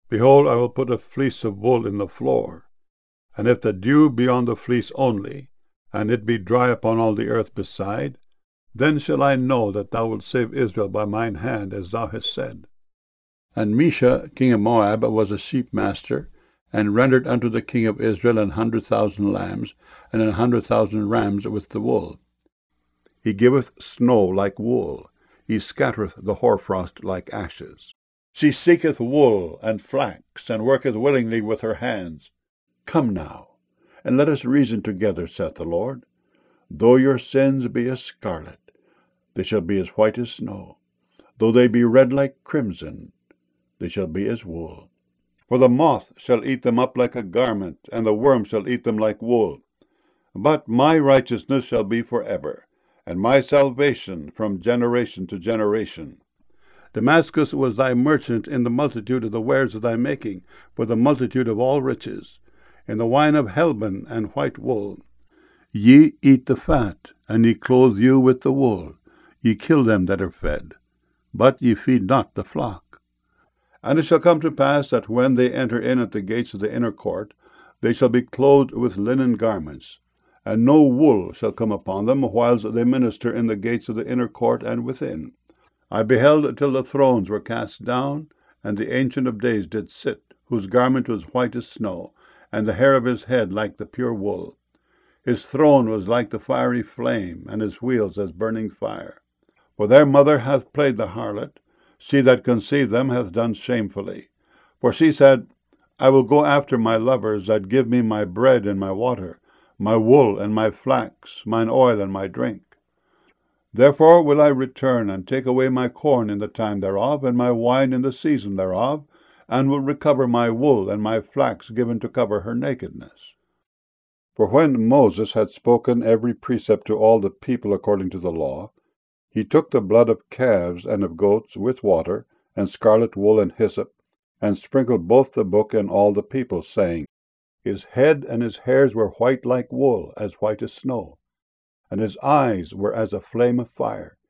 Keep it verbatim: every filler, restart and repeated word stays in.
Behold, I will put a fleece of wool in the floor, and if the dew be on the fleece only, and it be dry upon all the earth beside, then shall I know that thou wilt save Israel by mine hand, as thou hast said. And Mesha, king of Moab, was a sheep master, and rendered unto the king of Israel an hundred thousand lambs, and an hundred thousand rams with the wool. He giveth snow like wool, he scattereth the hoarfrost like ashes. She seeketh wool and flax, and worketh willingly with her hands. Come now, and let us reason together, saith the Lord. Though your sins be as scarlet, they shall be as white as snow. Though they be red like crimson, they shall be as wool. For the moth shall eat them up like a garment, and the worm shall eat them like wool. But my righteousness shall be forever, and my salvation from generation to generation. Damascus was thy merchant in the multitude of the wares of thy making, for the multitude of all riches, in the wine of Helbon and white wool. Ye eat the fat, and ye clothe you with the wool. Ye kill them that are fed, but ye feed not the flock. And it shall come to pass that when they enter in at the gates of the inner court, they shall be clothed with linen garments, and no wool shall come upon them, whiles they minister in the gates of the inner court and within. I beheld till the thrones were cast down, and the Ancient of Days did sit, whose garment was white as snow, and the hair of his head like the pure wool. His throne was like the fiery flame, and his wheels as burning fire. For their mother hath played the harlot, she that conceived them hath done shamefully. For she said, I will go after my lovers that give me my bread and my water, my wool and my flax, mine oil and my drink. Therefore will I return, and take away my corn in the time thereof, and my wine in the season thereof, and will recover my wool and my flax given to cover her nakedness. For when Moses had spoken every precept to all the people according to the law, he took the blood of calves and of goats with water, and scarlet wool and hyssop, and sprinkled both the book and all the people, saying, His head and his hairs were white like wool, as white as snow, and his eyes were as a flame of fire,